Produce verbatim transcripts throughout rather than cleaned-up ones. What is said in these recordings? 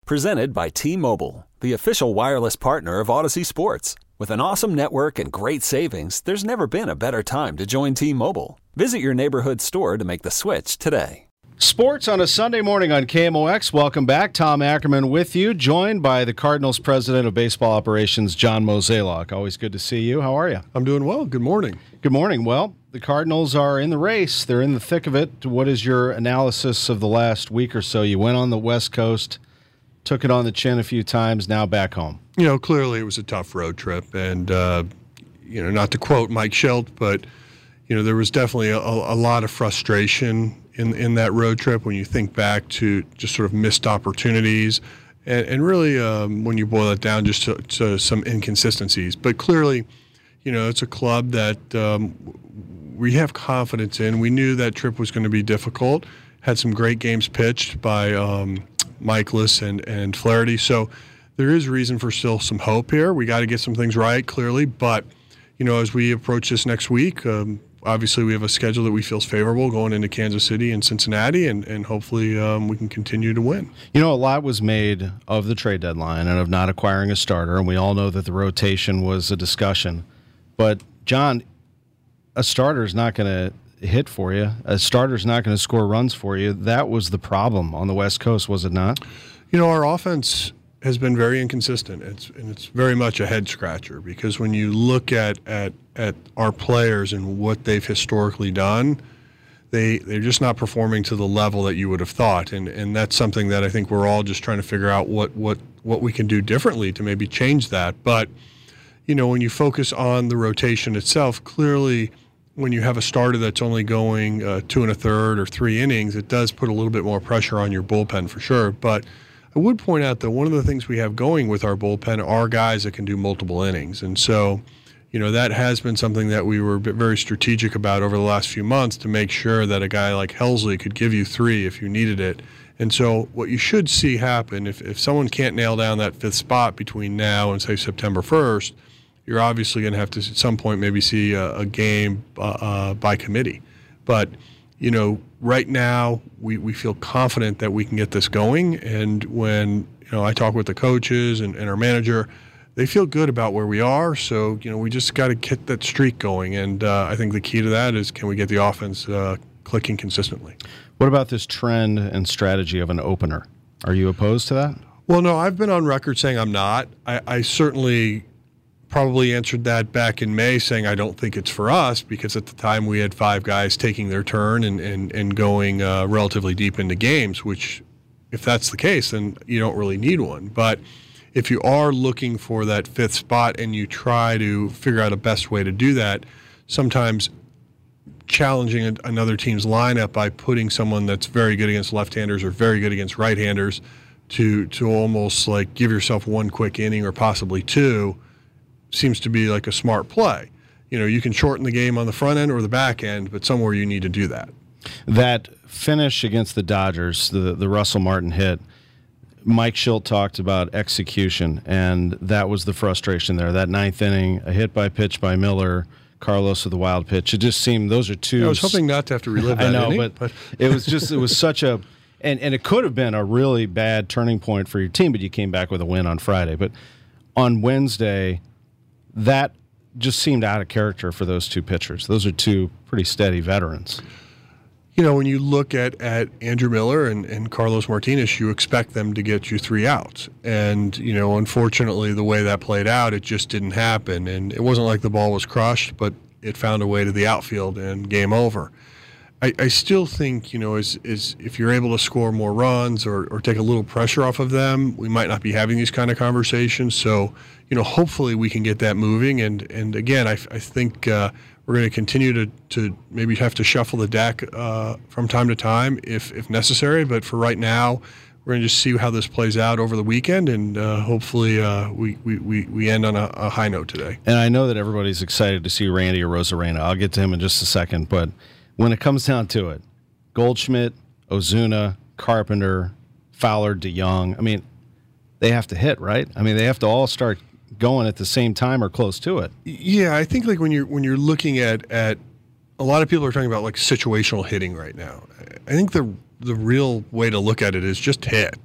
Presented by T-Mobile, the official wireless partner of Odyssey Sports. With an awesome network and great savings, there's never been a better time to join T-Mobile. Visit your neighborhood store to make the switch today. Sports on a Sunday morning on K M O X. Welcome back. Tom Ackerman with you, joined by the Cardinals president of baseball operations, John Mozeliak. Always good to see you. How are you? I'm doing well. Good morning. Good morning. Well, the Cardinals are in the race. They're in the thick of it. What is your analysis of the last week or so? You went on the West Coast, took it on the chin a few times, now back home. You know, clearly it was a tough road trip. And, uh, you know, not to quote Mike Schilt, but, you know, there was definitely a, a lot of frustration in in that road trip when you think back to just sort of missed opportunities and, and really um, when you boil it down just to, to some inconsistencies. But clearly, you know, it's a club that um, we have confidence in. We knew that trip was going to be difficult. Had some great games pitched by um, Michaelis and, and Flaherty. So there is reason for still some hope here. We got to get some things right, clearly. But, you know, as we approach this next week, um, obviously we have a schedule that we feel is favorable going into Kansas City and Cincinnati, and, and hopefully um, we can continue to win. You know, a lot was made of the trade deadline and of not acquiring a starter, and we all know that the rotation was a discussion. But, John, a starter is not going to hit for you. A starter is not going to score runs for you. That was the problem on the West Coast, was it not? You know, our offense has been very inconsistent. It's and it's very much a head scratcher because when you look at, at at our players and what they've historically done, they they're just not performing to the level that you would have thought. And and that's something that I think we're all just trying to figure out what what what we can do differently to maybe change that. But you know, when you focus on the rotation itself, clearly when you have a starter that's only going uh, two and a third or three innings, it does put a little bit more pressure on your bullpen for sure. But I would point out that one of the things we have going with our bullpen are guys that can do multiple innings. And so, you know, that has been something that we were very strategic about over the last few months to make sure that a guy like Helsley could give you three if you needed it. And so what you should see happen, if, if someone can't nail down that fifth spot between now and, say, September first, you're obviously going to have to, at some point, maybe see a, a game uh, uh, by committee. But you know, right now we, we feel confident that we can get this going. And when, you know, I talk with the coaches and, and our manager, they feel good about where we are. So, you know, we just got to get that streak going. And uh, I think the key to that is can we get the offense uh, clicking consistently. What about this trend and strategy of an opener? Are you opposed to that? Well, no, I've been on record saying I'm not. I, I certainly probably answered that back in May saying I don't think it's for us because at the time we had five guys taking their turn and, and, and going uh, relatively deep into games, which if that's the case, then you don't really need one. But if you are looking for that fifth spot and you try to figure out a best way to do that, sometimes challenging another team's lineup by putting someone that's very good against left-handers or very good against right-handers to, to almost like give yourself one quick inning or possibly two seems to be like a smart play. You know, you can shorten the game on the front end or the back end, but somewhere you need to do that. That finish against the Dodgers, the the Russell Martin hit, Mike Schilt talked about execution, and that was the frustration there. That ninth inning, a hit by pitch by Miller, Carlos with the wild pitch. It just seemed those are two. I was hoping not to have to relive that I know, inning, but, but it was just, it was such a, and, and it could have been a really bad turning point for your team, but you came back with a win on Friday. But on Wednesday, that just seemed out of character for those two pitchers. Those are two pretty steady veterans. You know, when you look at, at Andrew Miller and, and Carlos Martinez, you expect them to get you three outs. And, you know, unfortunately, the way that played out, it just didn't happen. And it wasn't like the ball was crushed, but it found a way to the outfield and game over. I, I still think, you know, is, is if you're able to score more runs or, or take a little pressure off of them, we might not be having these kind of conversations. So, you know, hopefully we can get that moving. And, and again, I, I think uh, we're going to continue to, to maybe have to shuffle the deck uh, from time to time if, if necessary. But for right now, we're going to just see how this plays out over the weekend. And uh, hopefully uh, we, we, we end on a, a high note today. And I know that everybody's excited to see Randy Arozarena. I'll get to him in just a second. But when it comes down to it, Goldschmidt, Ozuna, Carpenter, Fowler, DeYoung, I mean, they have to hit, right? I mean, they have to all start going at the same time or close to it. Yeah, I think like when you're when you're looking at at a lot of people are talking about like situational hitting right now. I think the the real way to look at it is just hit,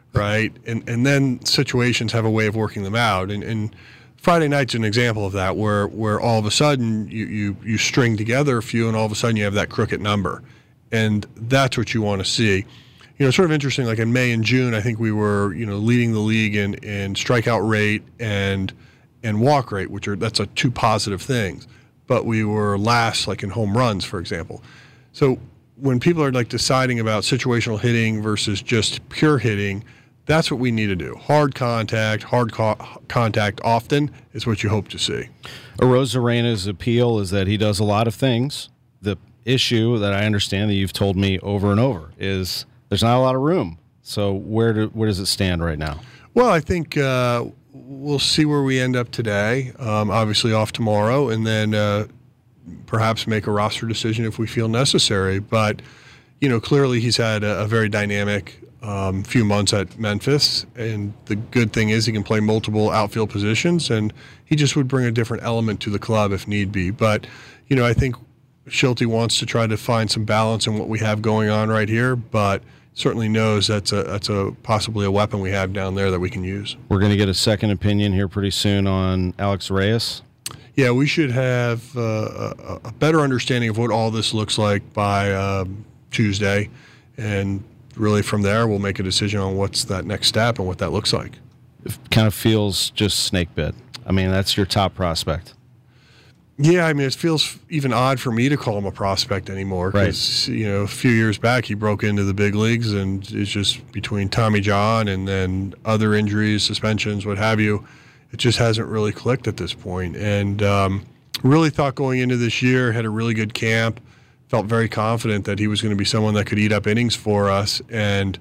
right? And and then situations have a way of working them out. And, and Friday night's an example of that, where where all of a sudden you, you, you string together a few, and all of a sudden you have that crooked number. And that's what you want to see. You know, it's sort of interesting, like in May and June, I think we were, you know, leading the league in, in strikeout rate and and walk rate, which are, that's a two positive things. But we were last, like in home runs, for example. So when people are like deciding about situational hitting versus just pure hitting, that's what we need to do. Hard contact, hard co- contact often is what you hope to see. Arozarena's appeal is that he does a lot of things. The issue that I understand that you've told me over and over is there's not a lot of room. So where do, where does it stand right now? Well, I think uh, we'll see where we end up today. Um, obviously off tomorrow, and then uh, perhaps make a roster decision if we feel necessary. But you know, clearly he's had a, a very dynamic um, few months at Memphis, and the good thing is he can play multiple outfield positions, and he just would bring a different element to the club if need be. But you know, I think Schulte wants to try to find some balance in what we have going on right here, but certainly knows that's a that's a possibly a weapon we have down there that we can use. We're going to get a second opinion here pretty soon on Alex Reyes. Yeah, we should have uh, a, a better understanding of what all this looks like by um, Tuesday, and really from there we'll make a decision on what's that next step and what that looks like. It kind of feels just snake bit. I mean, that's your top prospect. Yeah, I mean, it feels even odd for me to call him a prospect anymore because, right. you know, a few years back he broke into the big leagues, and it's just between Tommy John and then other injuries, suspensions, what have you, it just hasn't really clicked at this point. And um, really thought going into this year, had a really good camp, felt very confident that he was going to be someone that could eat up innings for us and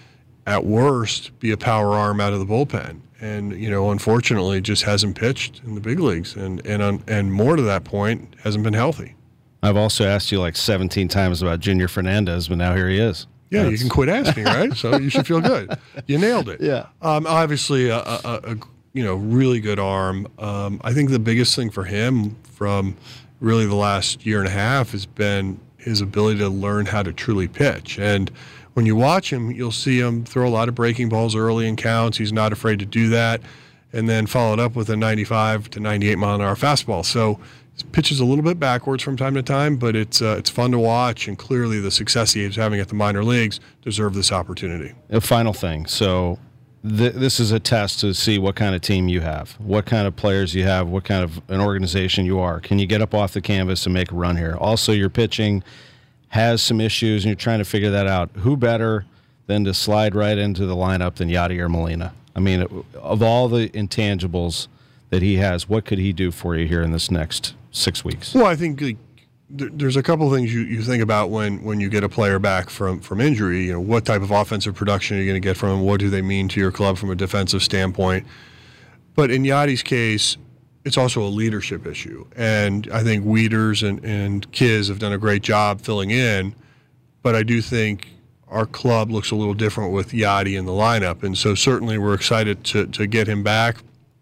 at worst be a power arm out of the bullpen. And, you know, unfortunately just hasn't pitched in the big leagues. And and on, and more to that point, hasn't been healthy. I've also asked you like seventeen times about Junior Fernandez, but now here he is. Yeah, That's... you can quit asking, right? So you should feel good. You nailed it. Yeah. Um, obviously, a, a, a you know really good arm. Um, I think the biggest thing for him from really the last year and a half has been his ability to learn how to truly pitch. And when you watch him, you'll see him throw a lot of breaking balls early in counts. He's not afraid to do that, and then followed up with a ninety-five to ninety-eight mile an hour fastball. So his pitch is a little bit backwards from time to time, but it's uh, it's fun to watch, and clearly the success he is having at the minor leagues deserve this opportunity. A final thing. So th- this is a test to see what kind of team you have, what kind of players you have, what kind of an organization you are. Can you get up off the canvas and make a run here? Also, your pitching has some issues, and you're trying to figure that out. Who better than to slide right into the lineup than Yadier Molina? I mean, of all the intangibles that he has, what could he do for you here in this next six weeks? Well, I think like, there's a couple of things you, you think about when, when you get a player back from, from injury. You know, what type of offensive production are you going to get from him? What do they mean to your club from a defensive standpoint? But in Yadi's case, it's also a leadership issue. And I think Wieters and, and Kiz have done a great job filling in, but I do think our club looks a little different with Yadi in the lineup. And so certainly we're excited to, to get him back.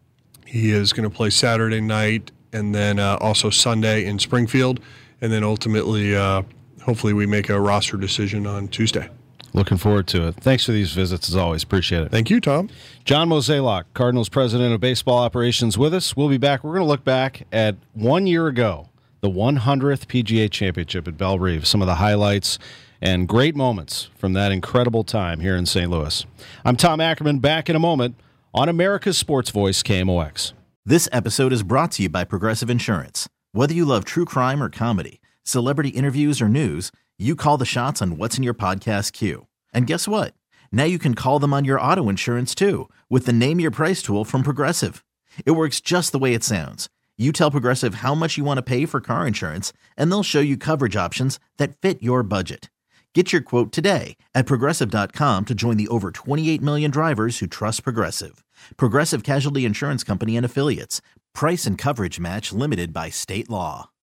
He is going to play Saturday night and then uh, also Sunday in Springfield. And then ultimately, uh, hopefully we make a roster decision on Tuesday. Looking forward to it. Thanks for these visits, as always. Appreciate it. Thank you, Tom. John Mozeliak, Cardinals president of baseball operations, with us. We'll be back. We're going to look back at one year ago, the one hundredth P G A Championship at Belle Reve, some of the highlights and great moments from that incredible time here in Saint Louis. I'm Tom Ackerman, back in a moment on America's Sports Voice, K M O X. This episode is brought to you by Progressive Insurance. Whether you love true crime or comedy, celebrity interviews or news, you call the shots on what's in your podcast queue. And guess what? Now you can call them on your auto insurance too with the Name Your Price tool from Progressive. It works just the way it sounds. You tell Progressive how much you want to pay for car insurance, and they'll show you coverage options that fit your budget. Get your quote today at Progressive dot com to join the over twenty-eight million drivers who trust Progressive. Progressive Casualty Insurance Company and Affiliates. Price and coverage match limited by state law.